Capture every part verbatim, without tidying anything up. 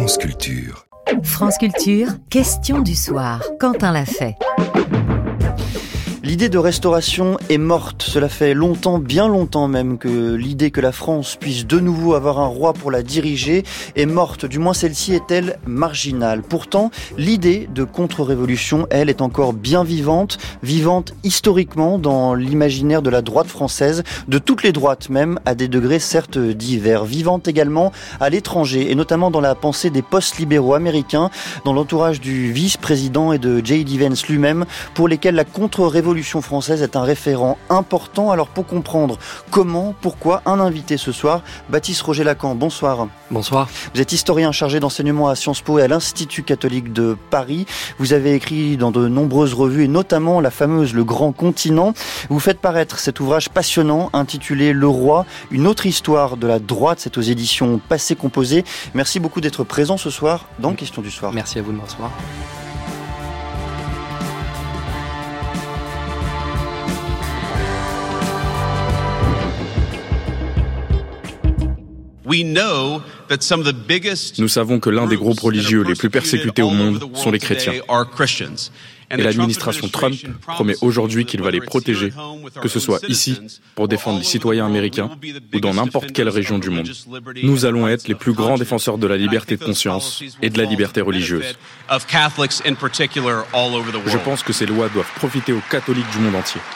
France Culture. France Culture, question du soir. Quentin l'a fait. L'idée de restauration est morte. Cela fait longtemps, bien longtemps même, que l'idée que la France puisse de nouveau avoir un roi pour la diriger est morte. Du moins, celle-ci est-elle marginale. Pourtant, l'idée de contre-révolution, elle, est encore bien vivante, vivante historiquement dans l'imaginaire de la droite française, de toutes les droites même, à des degrés certes divers. Vivante également à l'étranger, et notamment dans la pensée des post-libéraux américains, dans l'entourage du vice-président et de J D Vance lui-même, pour lesquels la contre-révolution française est un référent important. Alors pour comprendre comment, pourquoi, un invité ce soir, Baptiste Roger-Lacan, bonsoir. Bonsoir. Vous êtes historien chargé d'enseignement à Sciences Po et à l'Institut catholique de Paris. Vous avez écrit dans de nombreuses revues et notamment la fameuse Le Grand Continent. Vous faites paraître cet ouvrage passionnant intitulé Le Roi, une autre histoire de la droite. C'est aux éditions Passé Composé. Merci beaucoup d'être présent ce soir dans Question du soir. Merci à vous de me recevoir. Nous savons que l'un des groupes religieux les plus persécutés au monde sont les chrétiens. Et l'administration Trump promet aujourd'hui qu'il va les protéger, que ce soit ici, pour défendre les citoyens américains, ou dans n'importe quelle région du monde. Nous allons être les plus grands défenseurs de la liberté de conscience et de la liberté religieuse. Je pense que ces lois doivent profiter aux catholiques du monde entier.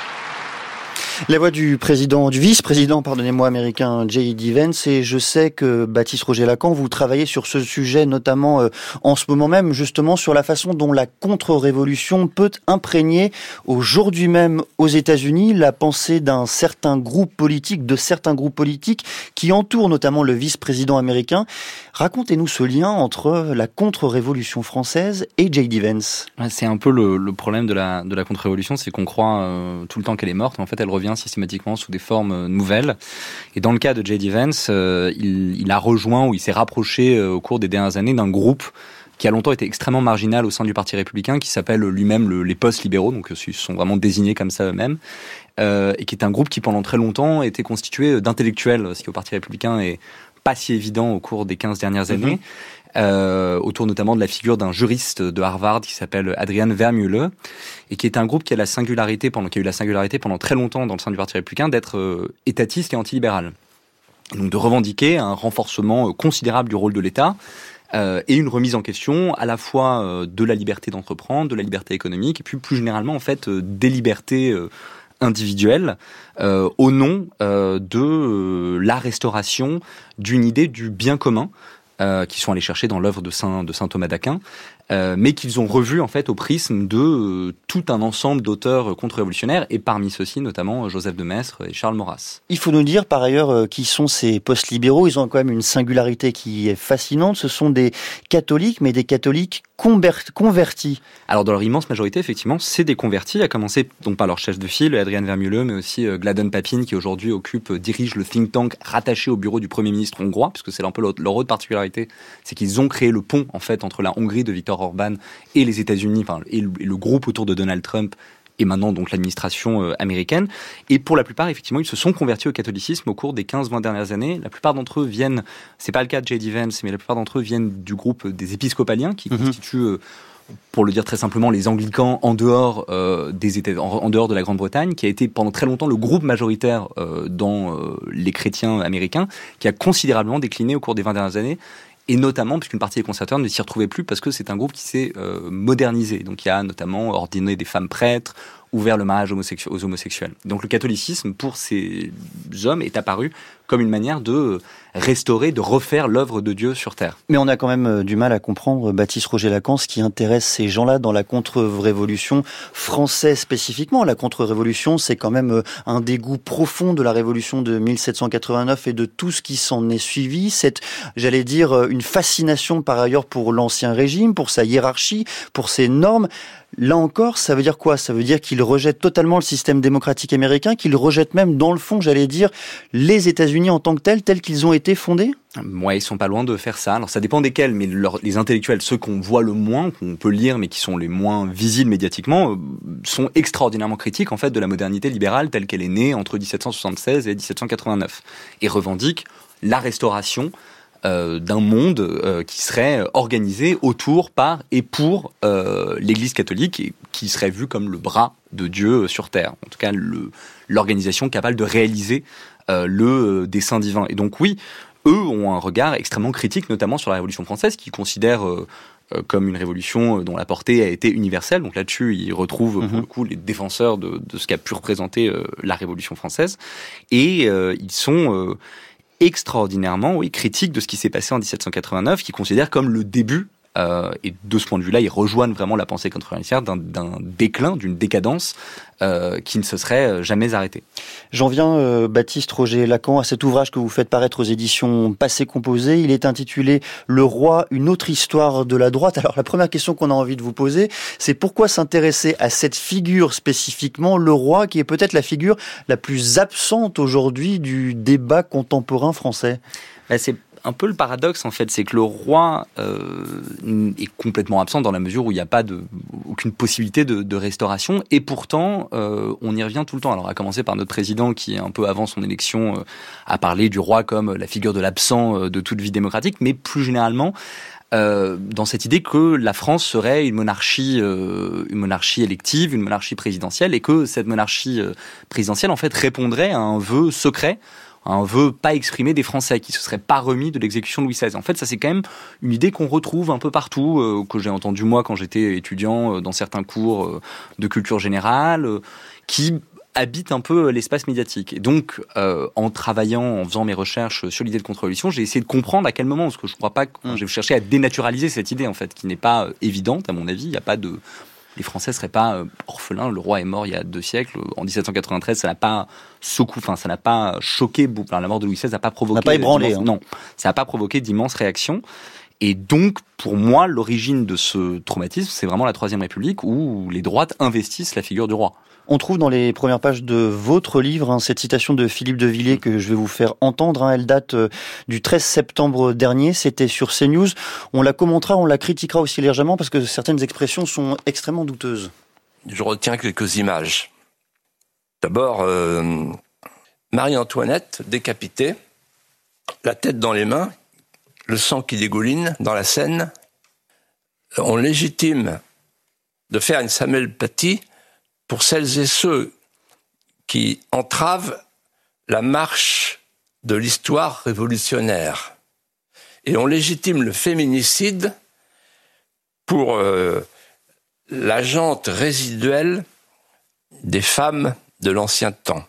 La voix du président, du vice-président, pardonnez-moi, américain J D Vance, et je sais que Baptiste Roger-Lacan, vous travaillez sur ce sujet, notamment euh, en ce moment même, justement sur la façon dont la contre-révolution peut imprégner aujourd'hui même aux États-Unis la pensée d'un certain groupe politique, de certains groupes politiques qui entourent notamment le vice-président américain. Racontez-nous ce lien entre la contre-révolution française et J D Vance. C'est un peu le, le problème de la, de la contre-révolution, c'est qu'on croit euh, tout le temps qu'elle est morte, mais en fait elle revient systématiquement sous des formes nouvelles. Et dans le cas de J D Vance, euh, il, il a rejoint ou il s'est rapproché euh, au cours des dernières années d'un groupe qui a longtemps été extrêmement marginal au sein du Parti républicain, qui s'appelle lui-même le, les post-libéraux, donc ils sont vraiment désignés comme ça eux-mêmes, euh, et qui est un groupe qui pendant très longtemps était constitué d'intellectuels, ce qui au Parti républicain est pas si évident au cours des quinze dernières années. Mmh. Euh, autour notamment de la figure d'un juriste de Harvard qui s'appelle Adrian Vermeulen, et qui est un groupe qui a la singularité pendant qui a eu la singularité pendant très longtemps dans le sein du Parti républicain d'être euh, étatiste et antilibéral, et donc de revendiquer un renforcement euh, considérable du rôle de l'État euh, et une remise en question à la fois euh, de la liberté d'entreprendre, de la liberté économique, et puis plus généralement en fait euh, des libertés euh, individuelle euh, au nom euh, de euh, la restauration d'une idée du bien commun euh, qu'ils sont allés chercher dans l'œuvre de Saint, de Saint Thomas d'Aquin, euh, mais qu'ils ont revu en fait au prisme de euh, tout un ensemble d'auteurs contre-révolutionnaires, et parmi ceux-ci notamment Joseph de Maistre et Charles Maurras. Il faut nous dire par ailleurs euh, qui sont ces post-libéraux. Ils ont quand même une singularité qui est fascinante. Ce sont des catholiques, mais des catholiques convertis. Alors dans leur immense majorité, effectivement, c'est des convertis, à commencer donc par leur chef de file, Adrian Vermeulen, mais aussi euh, Gladon Papin, qui aujourd'hui occupe, euh, dirige le think tank rattaché au bureau du Premier ministre hongrois, puisque c'est un peu leur, leur autre particularité, c'est qu'ils ont créé le pont en fait entre la Hongrie de Viktor Orban et les États-Unis, enfin et le, et le groupe autour de Donald Trump, et maintenant donc l'administration euh, américaine. Et pour la plupart, effectivement, ils se sont convertis au catholicisme au cours des quinze vingt dernières années. La plupart d'entre eux viennent, c'est pas le cas de J D Vance, mais la plupart d'entre eux viennent du groupe des épiscopaliens, qui mm-hmm. constituent, euh, pour le dire très simplement, les anglicans en dehors euh, des États, en, en dehors de la Grande-Bretagne, qui a été pendant très longtemps le groupe majoritaire euh, dans euh, les chrétiens américains, qui a considérablement décliné au cours des vingt dernières années. Et notamment, puisqu'une partie des conservateurs ne s'y retrouvait plus, parce que c'est un groupe qui s'est euh, modernisé. Donc il y a notamment ordonné des femmes prêtres, ouvert le mariage homosexu- aux homosexuels. Donc le catholicisme, pour ces hommes, est apparu comme une manière de restaurer, de refaire l'œuvre de Dieu sur Terre. Mais on a quand même du mal à comprendre, Baptiste Roger-Lacan, ce qui intéresse ces gens-là dans la contre-révolution française spécifiquement. La contre-révolution, c'est quand même un dégoût profond de la révolution de mille sept cent quatre-vingt-neuf et de tout ce qui s'en est suivi. C'est, j'allais dire, une fascination par ailleurs pour l'ancien régime, pour sa hiérarchie, pour ses normes. Là encore, ça veut dire quoi ? Ça veut dire qu'ils rejettent totalement le système démocratique américain, qu'ils rejettent même, dans le fond, j'allais dire, les États-Unis en tant que tels, tels qu'ils ont été fondés ? Ouais, ils sont pas loin de faire ça. Alors ça dépend desquels, mais leur, les intellectuels, ceux qu'on voit le moins, qu'on peut lire, mais qui sont les moins visibles médiatiquement, euh, sont extraordinairement critiques en fait de la modernité libérale telle qu'elle est née entre dix-sept cent soixante-seize et dix-sept cent quatre-vingt-neuf, et revendiquent la restauration euh, d'un monde euh, qui serait organisé autour, par et pour euh, l'Église catholique, et qui serait vu comme le bras de Dieu sur terre. En tout cas, le, l'organisation capable de réaliser euh, le euh, dessein divin. Et donc oui, eux ont un regard extrêmement critique, notamment sur la Révolution française, qu'ils considèrent euh, euh, comme une révolution dont la portée a été universelle. Donc là-dessus, ils retrouvent mmh. pour le coup les défenseurs de, de ce qu'a pu représenter euh, la Révolution française. Et euh, ils sont euh, extraordinairement oui, critiques de ce qui s'est passé en dix-sept cent quatre-vingt-neuf, qu'ils considèrent comme le début. Euh, et de ce point de vue-là, ils rejoignent vraiment la pensée contre-révolutionnaire d'un, d'un déclin, d'une décadence euh, qui ne se serait jamais arrêtée. J'en viens, euh, Baptiste Roger-Lacan, à cet ouvrage que vous faites paraître aux éditions Passé Composé. Il est intitulé « Le roi, une autre histoire de la droite ». Alors la première question qu'on a envie de vous poser, c'est pourquoi s'intéresser à cette figure spécifiquement, le roi, qui est peut-être la figure la plus absente aujourd'hui du débat contemporain français ? Ben, c'est un peu le paradoxe, en fait, c'est que le roi euh, est complètement absent dans la mesure où il n'y a pas de, aucune possibilité de, de restauration, et pourtant, euh, on y revient tout le temps. Alors, à commencer par notre président qui, un peu avant son élection, euh, a parlé du roi comme la figure de l'absent euh, de toute vie démocratique, mais plus généralement, Euh, dans cette idée que la France serait une monarchie, euh, une monarchie élective, une monarchie présidentielle, et que cette monarchie euh, présidentielle, en fait, répondrait à un vœu secret, un vœu pas exprimé des Français, qui se seraient pas remis de l'exécution de Louis seize. En fait, ça c'est quand même une idée qu'on retrouve un peu partout, euh, que j'ai entendu moi quand j'étais étudiant euh, dans certains cours euh, de culture générale, euh, qui habite un peu l'espace médiatique. Et donc, euh, en travaillant, en faisant mes recherches sur l'idée de contre-révolution, j'ai essayé de comprendre à quel moment, parce que je ne crois pas que mmh. j'ai cherché à dénaturaliser cette idée, en fait, qui n'est pas euh, évidente, à mon avis. Il n'y a pas de... Les Français ne seraient pas euh, orphelins. Le roi est mort il y a deux siècles. En dix-sept cent quatre-vingt-treize, ça n'a pas secoué, enfin, ça n'a pas choqué. Enfin, la mort de Louis seize n'a pas provoqué... n'a pas ébranlé. Hein. Non, ça n'a pas provoqué d'immenses réactions. Et donc, pour moi, l'origine de ce traumatisme, c'est vraiment la Troisième République, où les droites investissent la figure du roi. On trouve dans les premières pages de votre livre hein, cette citation de Philippe de Villiers que je vais vous faire entendre. Hein, elle date euh, du treize septembre dernier, c'était sur CNews. On la commentera, on la critiquera aussi légèrement parce que certaines expressions sont extrêmement douteuses. Je retiens quelques images. D'abord, euh, Marie-Antoinette décapitée, la tête dans les mains, le sang qui dégouline dans la Seine. On légitime de faire une Samuel Paty pour celles et ceux qui entravent la marche de l'histoire révolutionnaire. Et on légitime le féminicide pour euh, la jante résiduelle des femmes de l'ancien temps.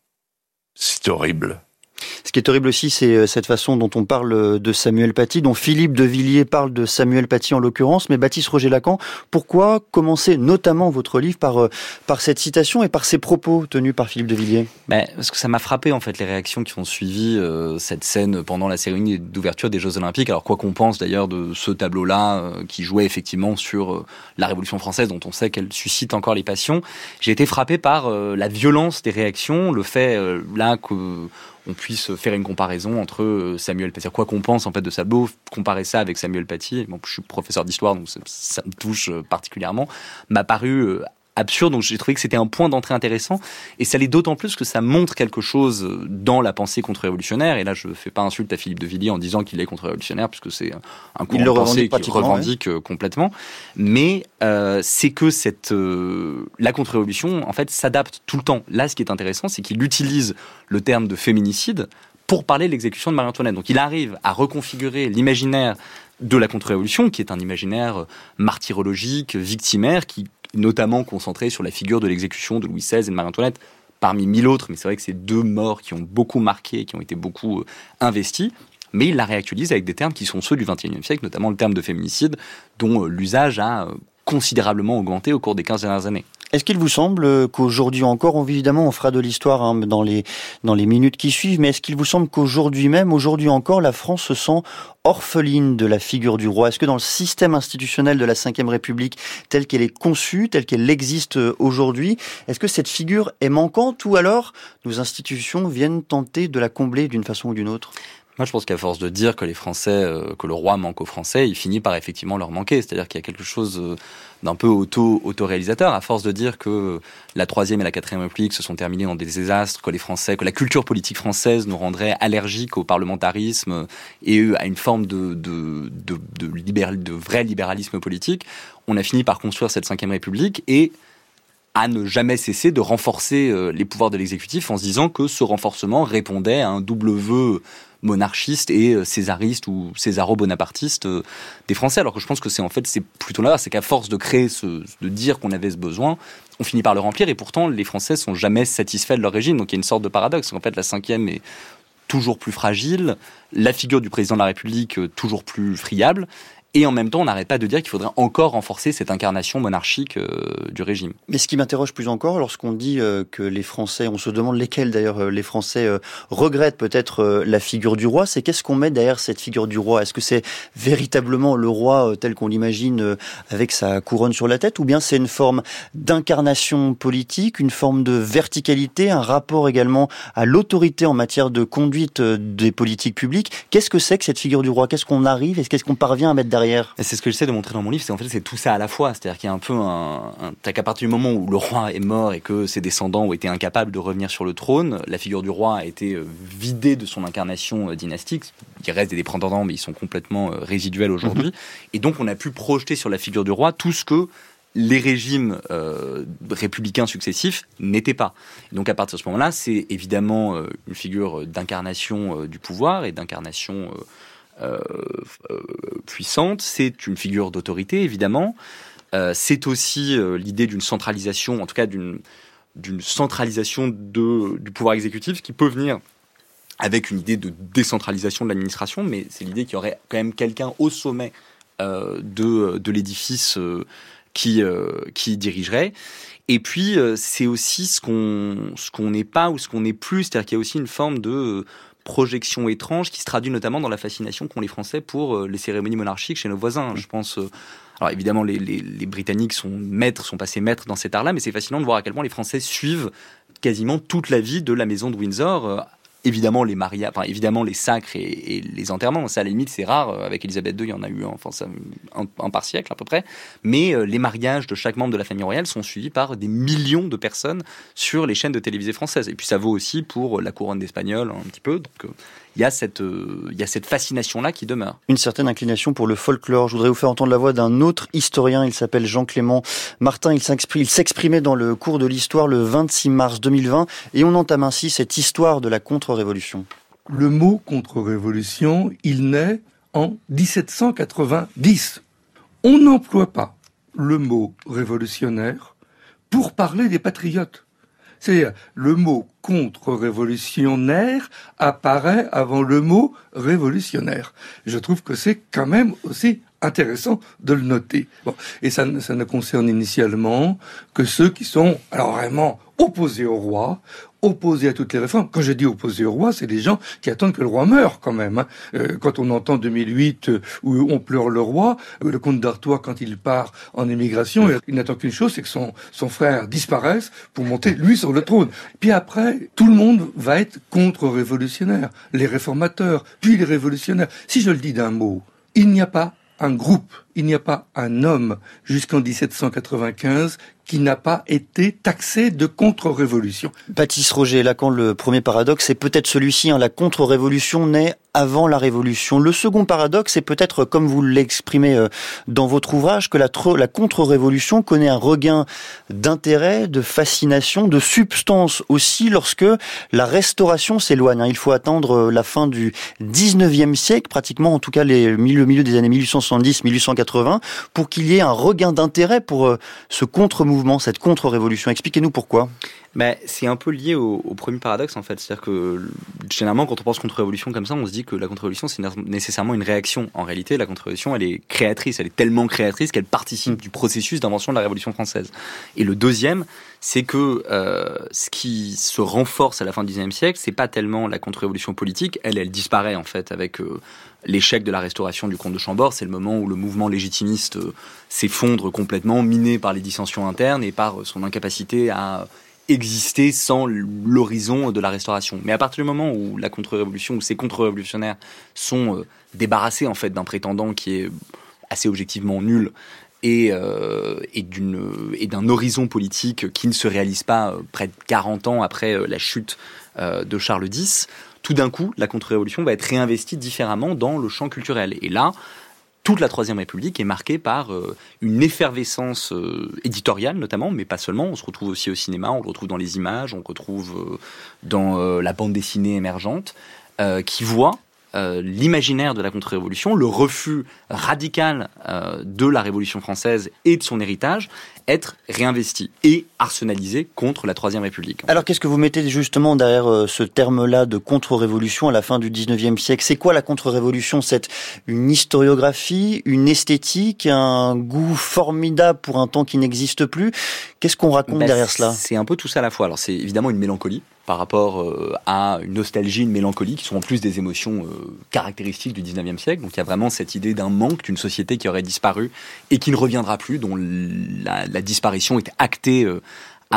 C'est horrible. Ce qui est horrible aussi, c'est cette façon dont on parle de Samuel Paty, dont Philippe de Villiers parle de Samuel Paty en l'occurrence. Mais Baptiste Roger-Lacan, pourquoi commencer notamment votre livre par, par cette citation et par ces propos tenus par Philippe de Villiers ? Ben, parce que ça m'a frappé en fait les réactions qui ont suivi euh, cette scène pendant la cérémonie d'ouverture des Jeux Olympiques. Alors quoi qu'on pense d'ailleurs de ce tableau-là euh, qui jouait effectivement sur euh, la Révolution française, dont on sait qu'elle suscite encore les passions, j'ai été frappé par euh, la violence des réactions, le fait euh, là que on puisse faire une comparaison entre Samuel Paty. Quoi qu'on pense en fait de ce tableau, comparer ça avec Samuel Paty, bon, je suis professeur d'histoire donc ça, ça me touche particulièrement, m'a paru absurde, donc j'ai trouvé que c'était un point d'entrée intéressant, et ça l'est d'autant plus que ça montre quelque chose dans la pensée contre-révolutionnaire, et là je ne fais pas insulte à Philippe de Villiers en disant qu'il est contre-révolutionnaire, puisque c'est un courant de pensée qu'il revendique ouais. complètement, mais euh, c'est que cette, euh, la contre-révolution en fait s'adapte tout le temps. Là ce qui est intéressant, c'est qu'il utilise le terme de féminicide pour parler de l'exécution de Marie-Antoinette. Donc il arrive à reconfigurer l'imaginaire de la contre-révolution, qui est un imaginaire martyrologique, victimaire, qui notamment concentré sur la figure de l'exécution de Louis seize et de Marie-Antoinette, parmi mille autres, mais c'est vrai que c'est deux morts qui ont beaucoup marqué, qui ont été beaucoup euh, investis, mais il la réactualise avec des termes qui sont ceux du vingt et unième siècle, notamment le terme de féminicide, dont euh, l'usage a euh, considérablement augmenté au cours des quinze dernières années. Est-ce qu'il vous semble qu'aujourd'hui encore, on, évidemment on fera de l'histoire hein, dans les dans les minutes qui suivent, mais est-ce qu'il vous semble qu'aujourd'hui même, aujourd'hui encore, la France se sent orpheline de la figure du roi ? Est-ce que dans le système institutionnel de la cinquième République, telle qu'elle est conçue, telle qu'elle existe aujourd'hui, est-ce que cette figure est manquante, ou alors nos institutions viennent tenter de la combler d'une façon ou d'une autre ? Moi, je pense qu'à force de dire que les Français, euh, que le roi manque aux Français, il finit par effectivement leur manquer. C'est-à-dire qu'il y a quelque chose euh, d'un peu auto, auto-réalisateur. À force de dire que la Troisième et la Quatrième République se sont terminées dans des désastres, que les Français, que la culture politique française nous rendrait allergiques au parlementarisme et à une forme de, de, de, de, libéral, de vrai libéralisme politique, on a fini par construire cette Cinquième République et à ne jamais cesser de renforcer euh, les pouvoirs de l'exécutif en se disant que ce renforcement répondait à un double vœu monarchiste et césariste ou césaro-bonapartiste des Français, alors que je pense que c'est en fait c'est plutôt là, c'est qu'à force de créer ce, de dire qu'on avait ce besoin, on finit par le remplir et pourtant les Français sont jamais satisfaits de leur régime, donc il y a une sorte de paradoxe. En fait, la cinquième est toujours plus fragile, la figure du président de la République toujours plus friable. Et en même temps, on n'arrête pas de dire qu'il faudrait encore renforcer cette incarnation monarchique euh, du régime. Mais ce qui m'interroge plus encore, lorsqu'on dit euh, que les Français, on se demande lesquels d'ailleurs euh, les Français euh, regrettent peut-être euh, la figure du roi, c'est qu'est-ce qu'on met derrière cette figure du roi ? Est-ce que c'est véritablement le roi euh, tel qu'on l'imagine euh, avec sa couronne sur la tête, ou bien c'est une forme d'incarnation politique, une forme de verticalité, un rapport également à l'autorité en matière de conduite euh, des politiques publiques ? Qu'est-ce que c'est que cette figure du roi ? Qu'est-ce qu'on arrive et qu'est-ce qu'on parvient à mettre derrière ? Et c'est ce que j'essaie de montrer dans mon livre, c'est en fait c'est tout ça à la fois, c'est-à-dire qu'il y a un peu un, un t'as qu'à partir du moment où le roi est mort et que ses descendants ont été incapables de revenir sur le trône, la figure du roi a été vidée de son incarnation dynastique. Il reste des prétendants, mais ils sont complètement résiduels aujourd'hui. Mmh. Et donc on a pu projeter sur la figure du roi tout ce que les régimes euh, républicains successifs n'étaient pas. Et donc à partir de ce moment-là, c'est évidemment euh, une figure d'incarnation euh, du pouvoir et d'incarnation euh, Euh, euh, puissante, c'est une figure d'autorité évidemment, euh, c'est aussi euh, l'idée d'une centralisation, en tout cas d'une, d'une centralisation de, du pouvoir exécutif, qui peut venir avec une idée de décentralisation de l'administration, mais c'est l'idée qu'il y aurait quand même quelqu'un au sommet euh, de, de l'édifice euh, qui, euh, qui dirigerait. Et puis euh, c'est aussi ce qu'on, ce qu'on n'est pas ou ce qu'on n'est plus, c'est-à-dire qu'il y a aussi une forme de euh, projection étrange qui se traduit notamment dans la fascination qu'ont les Français pour euh, les cérémonies monarchiques chez nos voisins. Je pense, euh, alors évidemment les, les, les Britanniques sont maîtres, sont passés maîtres dans cet art-là, mais c'est fascinant de voir à quel point les Français suivent quasiment toute la vie de la maison de Windsor. Euh, évidemment les mariages, enfin évidemment les sacres et, et les enterrements, ça à la limite c'est rare. Avec Elisabeth deux, il y en a eu un, enfin ça, un, un par siècle à peu près. Mais euh, les mariages de chaque membre de la famille royale sont suivis par des millions de personnes sur les chaînes de télévision françaises. Et puis ça vaut aussi pour la couronne d'Espagnol un petit peu. Donc euh, il y a cette, euh, il y a cette fascination-là qui demeure. Une certaine inclination pour le folklore. Je voudrais vous faire entendre la voix d'un autre historien. Il s'appelle Jean-Clément Martin. Il s'exprimait, il s'exprimait dans le cours de l'histoire le vingt-six mars deux mille vingt. Et on entame ainsi cette histoire de la contre-révolution. Le mot contre-révolution, il naît en dix-sept cent quatre-vingt-dix. On n'emploie pas le mot révolutionnaire pour parler des patriotes. C'est le mot contre-révolutionnaire apparaît avant le mot révolutionnaire. Je trouve que c'est quand même aussi intéressant de le noter. Bon, et ça, ça ne concerne initialement que ceux qui sont alors vraiment opposés au roi, opposés à toutes les réformes. Quand je dis opposés au roi, c'est des gens qui attendent que le roi meure quand même. Hein. Euh, quand on entend deux mille huit euh, où on pleure le roi, euh, le comte d'Artois quand il part en émigration, il n'attend qu'une chose, c'est que son, son frère disparaisse pour monter lui sur le trône. Puis après, tout le monde va être contre-révolutionnaire. Les réformateurs, puis les révolutionnaires. Si je le dis d'un mot, il n'y a pas un groupe, il n'y a pas un homme jusqu'en dix-sept cent quatre-vingt-quinze qui n'a pas été taxé de contre-révolution. Baptiste Roger, Lacan, le premier paradoxe, c'est peut-être celui-ci, hein, la contre-révolution naît avant la révolution. Le second paradoxe, c'est peut-être, comme vous l'exprimez euh, dans votre ouvrage, que la, tro- la contre-révolution connaît un regain d'intérêt, de fascination, de substance aussi lorsque la restauration s'éloigne. Hein. Il faut attendre la fin du dix-neuvième siècle, pratiquement, en tout cas les, le milieu des années mille huit cent soixante-dix mille huit cent quatre-vingts, pour qu'il y ait un regain d'intérêt pour euh, ce contre-mouvement, cette contre-révolution. Expliquez-nous pourquoi. Ben, c'est un peu lié au, au premier paradoxe en fait, c'est-à-dire que généralement quand on pense contre-révolution comme ça, on se dit que la contre-révolution c'est nécessairement une réaction. En réalité, la contre-révolution elle est créatrice, elle est tellement créatrice qu'elle participe du processus d'invention de la Révolution française. Et le deuxième, c'est que euh, ce qui se renforce à la fin du dix-neuvième siècle, c'est pas tellement la contre-révolution politique, elle, elle disparaît en fait avec euh, l'échec de la restauration du comte de Chambord. C'est le moment où le mouvement légitimiste euh, s'effondre complètement, miné par les dissensions internes et par euh, son incapacité à exister sans l'horizon de la Restauration. Mais à partir du moment où la contre-révolution, où ces contre-révolutionnaires sont euh, débarrassés en fait d'un prétendant qui est assez objectivement nul et, euh, et, d'une, et d'un horizon politique qui ne se réalise pas euh, près de quarante ans après euh, la chute euh, de Charles X, tout d'un coup, la contre-révolution va être réinvestie différemment dans le champ culturel. Et là, toute la Troisième République est marquée par euh, une effervescence euh, éditoriale notamment, mais pas seulement. On se retrouve aussi au cinéma, on le retrouve dans les images, on le retrouve euh, dans euh, la bande dessinée émergente, euh, qui voit euh, l'imaginaire de la contre-révolution, le refus radical euh, de la Révolution française et de son héritage, être réinvesti et arsenalisé contre la Troisième République. Alors qu'est-ce que vous mettez justement derrière euh, ce terme-là de contre-révolution à la fin du dix-neuvième siècle ? C'est quoi la contre-révolution ? C'est une historiographie, une esthétique, un goût formidable pour un temps qui n'existe plus ? Qu'est-ce qu'on raconte ben, derrière cela ? C'est un peu tout ça à la fois. Alors c'est évidemment une mélancolie par rapport euh, à une nostalgie, une mélancolie, qui sont en plus des émotions euh, caractéristiques du dix-neuvième siècle. Donc il y a vraiment cette idée d'un manque, d'une société qui aurait disparu et qui ne reviendra plus, dont la, la disparition est actée euh,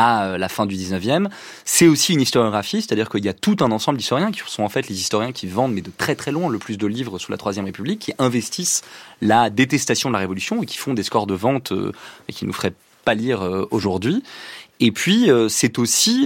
à la fin du dix-neuvième. C'est aussi une historiographie, c'est-à-dire qu'il y a tout un ensemble d'historiens qui sont en fait les historiens qui vendent, mais de très très loin, le plus de livres sous la Troisième République, qui investissent la détestation de la Révolution et qui font des scores de vente euh, et qui nous feraient pas lire euh, aujourd'hui. Et puis, euh, c'est aussi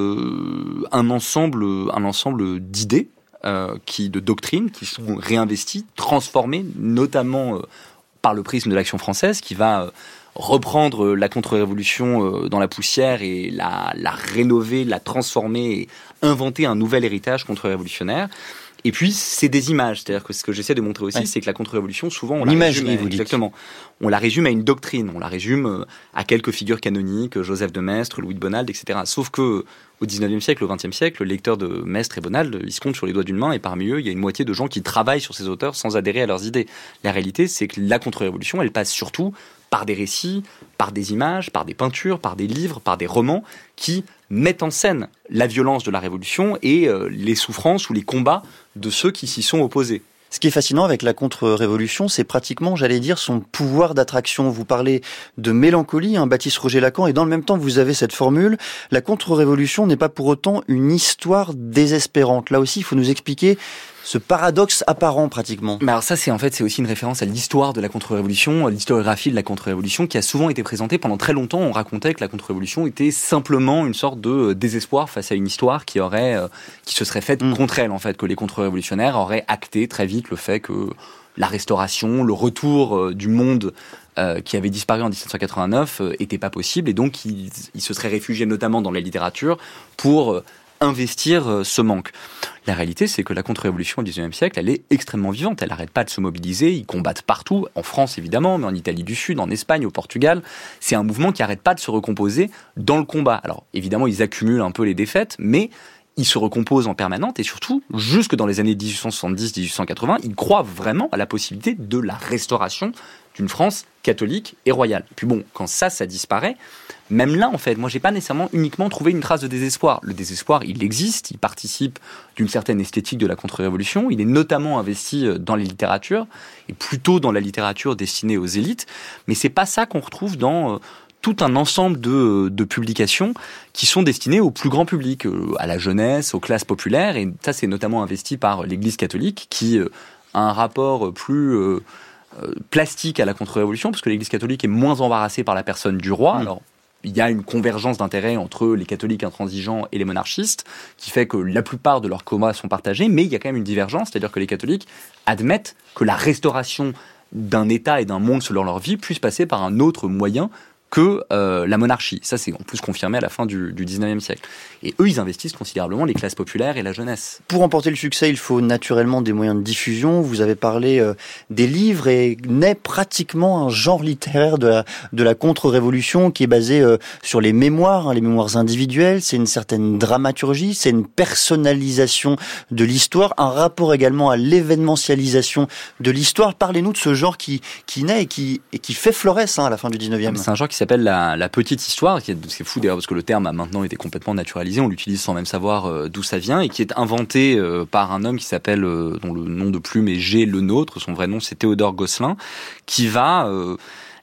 euh, un ensemble, un ensemble d'idées, euh, qui, de doctrines, qui sont réinvesties, transformées, notamment euh, par le prisme de l'Action française, qui va euh, reprendre la contre-révolution euh, dans la poussière et la, la rénover, la transformer et inventer un nouvel héritage contre-révolutionnaire. Et puis, c'est des images. C'est-à-dire que ce que j'essaie de montrer aussi, ouais. c'est que la contre-révolution, souvent, on la résume, à, vous exactement, on la résume à une doctrine. On la résume à quelques figures canoniques, Joseph de Maistre, Louis de Bonald, et cetera. Sauf que, au dix-neuvième siècle, au vingtième siècle, le lecteur de Maistre et Bonald, ils se comptent sur les doigts d'une main, et parmi eux, il y a une moitié de gens qui travaillent sur ces auteurs sans adhérer à leurs idées. La réalité, c'est que la contre-révolution, elle passe surtout par des récits, par des images, par des peintures, par des livres, par des romans qui mettent en scène la violence de la Révolution et euh, les souffrances ou les combats de ceux qui s'y sont opposés. Ce qui est fascinant avec la contre-révolution, c'est pratiquement, j'allais dire, son pouvoir d'attraction. Vous parlez de mélancolie, hein, Baptiste Roger-Lacan, et dans le même temps, vous avez cette formule, la contre-révolution n'est pas pour autant une histoire désespérante. Là aussi, il faut nous expliquer ce paradoxe apparent pratiquement. Mais alors ça, c'est en fait, c'est aussi une référence à l'histoire de la contre-révolution, à l'historiographie de la contre-révolution, qui a souvent été présentée pendant très longtemps. On racontait que la contre-révolution était simplement une sorte de désespoir face à une histoire qui aurait, euh, qui se serait faite mmh. contre elle, en fait, que les contre-révolutionnaires auraient acté très vite le fait que la restauration, le retour euh, du monde euh, qui avait disparu en dix-sept cent quatre-vingt-neuf euh, était pas possible, et donc ils, ils se seraient réfugiés notamment dans la littérature pour euh, investir euh, ce manque. La réalité, c'est que la contre-révolution au dix-neuvième siècle, elle est extrêmement vivante. Elle n'arrête pas de se mobiliser. Ils combattent partout, en France évidemment, mais en Italie du Sud, en Espagne, au Portugal. C'est un mouvement qui n'arrête pas de se recomposer dans le combat. Alors évidemment, ils accumulent un peu les défaites, mais ils se recomposent en permanence et surtout, jusque dans les années dix-huit cent soixante-dix à dix-huit cent quatre-vingts, ils croient vraiment à la possibilité de la restauration d'une France catholique et royale. Puis bon, quand ça, ça disparaît, même là, en fait, moi, j'ai pas nécessairement uniquement trouvé une trace de désespoir. Le désespoir, il existe, il participe d'une certaine esthétique de la contre-révolution, il est notamment investi dans les littératures, et plutôt dans la littérature destinée aux élites, mais c'est pas ça qu'on retrouve dans tout un ensemble de, de publications qui sont destinées au plus grand public, à la jeunesse, aux classes populaires, et ça, c'est notamment investi par l'Église catholique, qui a un rapport plus euh, plastique à la contre-révolution, parce que l'Église catholique est moins embarrassée par la personne du roi. Mmh. Alors, il y a une convergence d'intérêts entre les catholiques intransigeants et les monarchistes, qui fait que la plupart de leurs combats sont partagés, mais il y a quand même une divergence, c'est-à-dire que les catholiques admettent que la restauration d'un État et d'un monde selon leur vie puisse passer par un autre moyen que euh, la monarchie. Ça, c'est en plus confirmé à la fin du, du dix-neuvième siècle. Et eux, ils investissent considérablement les classes populaires et la jeunesse. Pour remporter le succès, il faut naturellement des moyens de diffusion. Vous avez parlé euh, des livres et naît pratiquement un genre littéraire de la, de la contre-révolution qui est basé euh, sur les mémoires, hein, les mémoires individuelles. C'est une certaine dramaturgie, c'est une personnalisation de l'histoire, un rapport également à l'événementialisation de l'histoire. Parlez-nous de ce genre qui, qui naît et qui, et qui fait florès hein, à la fin du dix-neuvième. C'est un genre qui s'appelle la, la petite histoire, qui est, c'est fou d'ailleurs parce que le terme a maintenant été complètement naturalisé, on l'utilise sans même savoir euh, d'où ça vient, et qui est inventé euh, par un homme qui s'appelle, euh, dont le nom de plume est G. Le Nôtre, son vrai nom c'est Théodore Gosselin, qui va euh,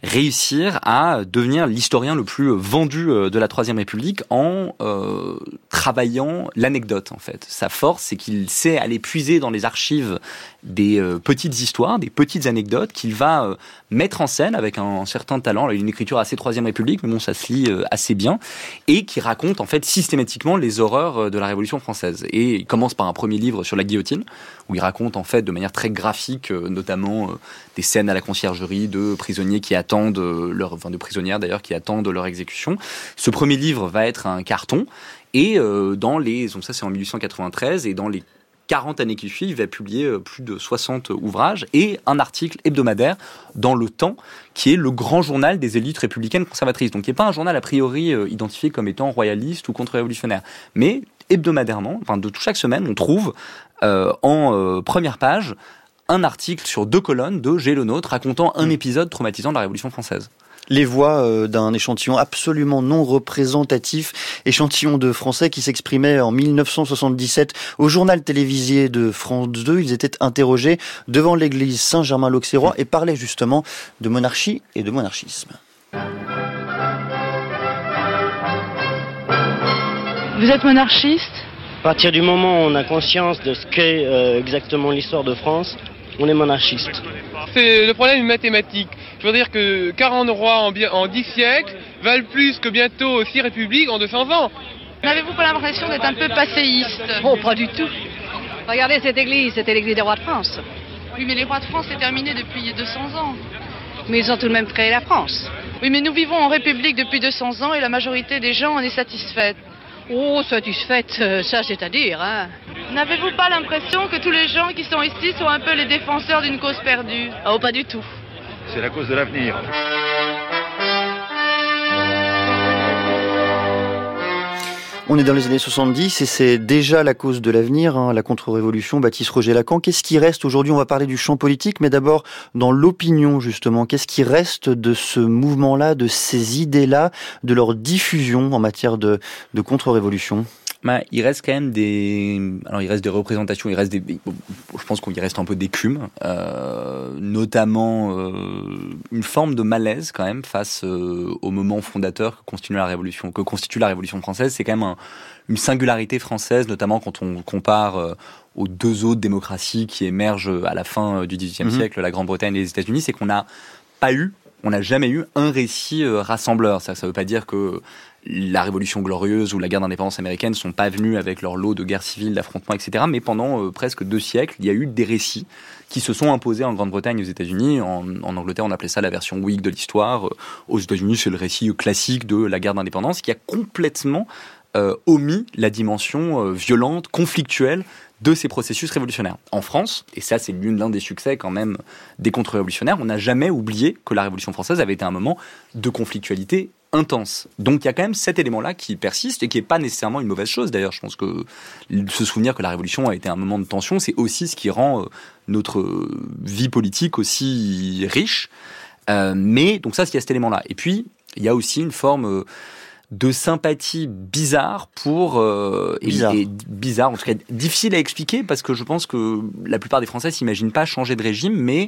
réussir à devenir l'historien le plus vendu de la Troisième République en euh, travaillant l'anecdote, en fait. Sa force, c'est qu'il sait aller puiser dans les archives des euh, petites histoires, des petites anecdotes qu'il va euh, mettre en scène avec un, un certain talent. Il a une écriture assez Troisième République, mais bon, ça se lit euh, assez bien, et qui raconte en fait systématiquement les horreurs de la Révolution française. Et il commence par un premier livre sur la guillotine, où il raconte en fait de manière très graphique, euh, notamment euh, des scènes à la conciergerie de prisonniers qui attendent euh, leur, enfin de prisonnières d'ailleurs qui attendent leur exécution. Ce premier livre va être un carton, et euh, dans les, donc ça c'est en dix-huit cent quatre-vingt-treize, et dans les quarante années qui suivent, il va publier plus de soixante ouvrages et un article hebdomadaire dans Le Temps, qui est le grand journal des élites républicaines conservatrices. Donc, qui n'est pas un journal a priori euh, identifié comme étant royaliste ou contre-révolutionnaire. Mais hebdomadairement, enfin de chaque semaine, on trouve euh, en euh, première page un article sur deux colonnes de G. Le Nôtre racontant un épisode traumatisant de la Révolution française. Les voix euh, d'un échantillon absolument non représentatif, échantillon de Français qui s'exprimaient en dix-neuf cent soixante-dix-sept au journal télévisé de France deux. Ils étaient interrogés devant l'église Saint-Germain-l'Auxerrois et parlaient justement de monarchie et de monarchisme. Vous êtes monarchiste ? À partir du moment où on a conscience de ce qu'est euh, exactement l'histoire de France, on est monarchiste. C'est le problème mathématique. Je veux dire que quarante rois en, en dix siècles valent plus que bientôt six républiques en deux cents ans. N'avez-vous pas l'impression d'être un peu passéiste ? Oh, pas du tout. Regardez cette église, c'était l'église des rois de France. Oui, mais les rois de France, c'est terminé depuis deux cents ans. Mais ils ont tout de même créé la France. Oui, mais nous vivons en République depuis deux cents ans et la majorité des gens en est satisfaite. Oh, satisfaite, ça c'est à dire, hein. N'avez-vous pas l'impression que tous les gens qui sont ici sont un peu les défenseurs d'une cause perdue ? Oh, pas du tout. C'est la cause de l'avenir. On est dans les années soixante-dix et c'est déjà la cause de l'avenir, hein, la contre-révolution. Baptiste Roger-Lacan, qu'est-ce qui reste aujourd'hui ? On va parler du champ politique, mais d'abord dans l'opinion justement. Qu'est-ce qui reste de ce mouvement-là, de ces idées-là, de leur diffusion en matière de, de contre-révolution ? Bah, il reste quand même des, alors il reste des représentations, il reste des, je pense qu'il reste un peu d'écume, euh, notamment euh, une forme de malaise quand même face euh, au moment fondateur que constitue la révolution, que constitue la Révolution française. C'est quand même un, une singularité française, notamment quand on compare euh, aux deux autres démocraties qui émergent à la fin du dix-huitième mmh. siècle, la Grande-Bretagne et les États-Unis, c'est qu'on n'a pas eu, on n'a jamais eu un récit euh, rassembleur. Ça, ça veut pas dire que la Révolution glorieuse ou la guerre d'indépendance américaine ne sont pas venus avec leur lot de guerres civiles, d'affrontements, et cetera. Mais pendant euh, presque deux siècles, il y a eu des récits qui se sont imposés en Grande-Bretagne et aux États-Unis. En, en Angleterre, on appelait ça la version Whig de l'histoire. Aux États-Unis, c'est le récit classique de la guerre d'indépendance qui a complètement euh, omis la dimension euh, violente, conflictuelle de ces processus révolutionnaires. En France, et ça c'est l'un des succès quand même des contre-révolutionnaires, on n'a jamais oublié que la Révolution française avait été un moment de conflictualité intense. Donc il y a quand même cet élément-là qui persiste et qui n'est pas nécessairement une mauvaise chose. D'ailleurs, je pense que se souvenir que la Révolution a été un moment de tension, c'est aussi ce qui rend notre vie politique aussi riche. Euh, mais donc ça, il y a cet élément-là. Et puis, il y a aussi une forme de sympathie bizarre pour euh, bizarre. Et, et bizarre, en tout cas difficile à expliquer parce que je pense que la plupart des Français s'imaginent pas changer de régime, mais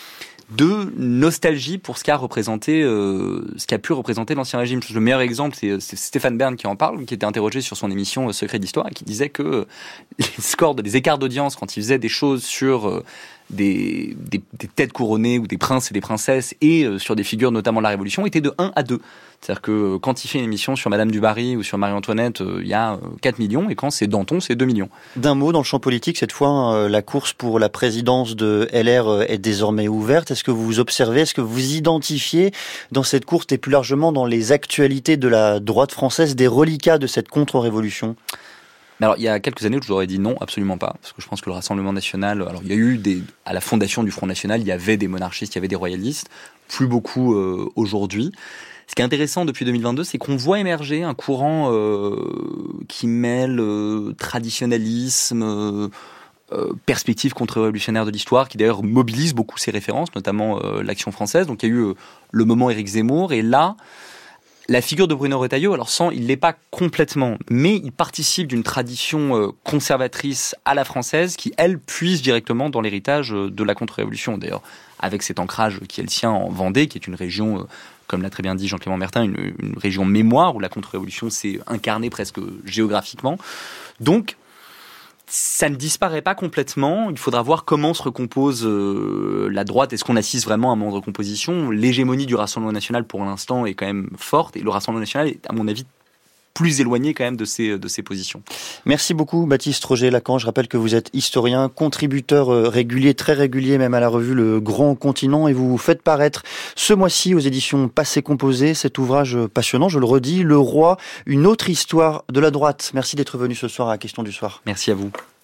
de nostalgie pour ce qu'a représenté, euh, ce qu'a pu représenter l'ancien régime. Le meilleur exemple, c'est, c'est Stéphane Bern qui en parle, qui était interrogé sur son émission Secret d'Histoire et qui disait que les scores, les écarts d'audience quand il faisait des choses sur euh, des, des, des têtes couronnées ou des princes et des princesses et euh, sur des figures notamment de la Révolution étaient de un à deux. C'est-à-dire que quand il fait une émission sur Madame du Barry ou sur Marie-Antoinette, euh, il y a quatre millions, et quand c'est Danton, c'est deux millions. D'un mot, dans le champ politique, cette fois, euh, la course pour la présidence de L R euh, est désormais ouverte. Est-ce que vous observez, est-ce que vous identifiez dans cette course et plus largement dans les actualités de la droite française des reliquats de cette contre-révolution ? Mais alors, il y a quelques années, je vous aurais dit non, absolument pas, parce que je pense que le Rassemblement national, alors il y a eu des, à la fondation du Front national, il y avait des monarchistes, il y avait des royalistes, plus beaucoup euh, aujourd'hui. Ce qui est intéressant depuis deux mille vingt-deux, c'est qu'on voit émerger un courant euh, qui mêle euh, traditionnalisme, euh, euh, perspective contre-révolutionnaire de l'histoire, qui d'ailleurs mobilise beaucoup ses références, notamment euh, l'Action française. Donc il y a eu euh, le moment Éric Zemmour, et là, La figure de Bruno Retailleau, alors sans, il l'est pas complètement, mais il participe d'une tradition euh, conservatrice à la française qui, elle, puise directement dans l'héritage de la contre-révolution. D'ailleurs, avec cet ancrage qui est le sien en Vendée, qui est une région, euh, comme l'a très bien dit Jean-Clément Mertin, une, une région mémoire où la contre-révolution s'est incarnée presque géographiquement. Donc, ça ne disparaît pas complètement. Il faudra voir comment se recompose euh, la droite. Est-ce qu'on assiste vraiment à un moment de recomposition ? L'hégémonie du Rassemblement national, pour l'instant, est quand même forte. Et le Rassemblement national est, à mon avis, plus éloigné quand même de ses, de ses positions. Merci beaucoup Baptiste Roger-Lacan. Je rappelle que vous êtes historien, contributeur régulier, très régulier même à la revue Le Grand Continent, et vous faites paraître ce mois-ci aux éditions Passé Composé cet ouvrage passionnant, je le redis, Le Roi, une autre histoire de la droite. Merci d'être venu ce soir à Question du Soir. Merci à vous.